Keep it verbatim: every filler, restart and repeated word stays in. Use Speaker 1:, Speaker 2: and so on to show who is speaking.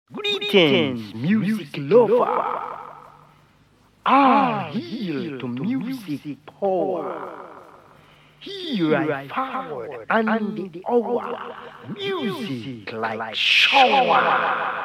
Speaker 1: Greetings, music lover. I yield to music power. Here I forward and the hour, music like shower.